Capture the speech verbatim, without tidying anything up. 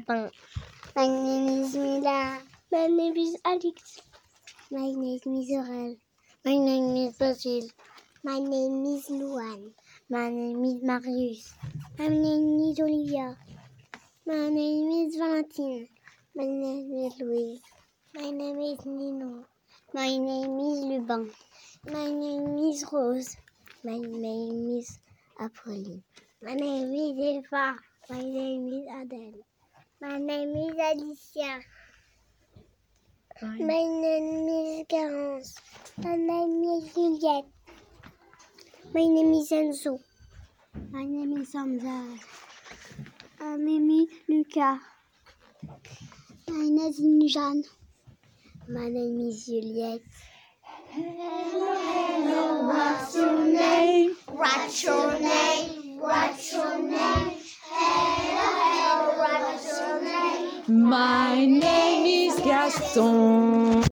Lupin. My name is Mila. My name is Alex. My name is Aurel. My name is Basil. My name is Luan. My name is Marius. My name is Olivia. My name is Valentine. My name is Louise. My name is Nino. My name is Lubin. My name is Rose. My name is Apolline. My name is Eva. My name is Adèle. My name is Alicia. My name is Garance. My name is Juliette. My name is Enzo. My name is Hamza. My name is Lucas. My name is Jeanne. My name is Juliette. Hello, hello, what's your name? What's your name? What's your name? Hello, hello, what's your name? My name is Gaston.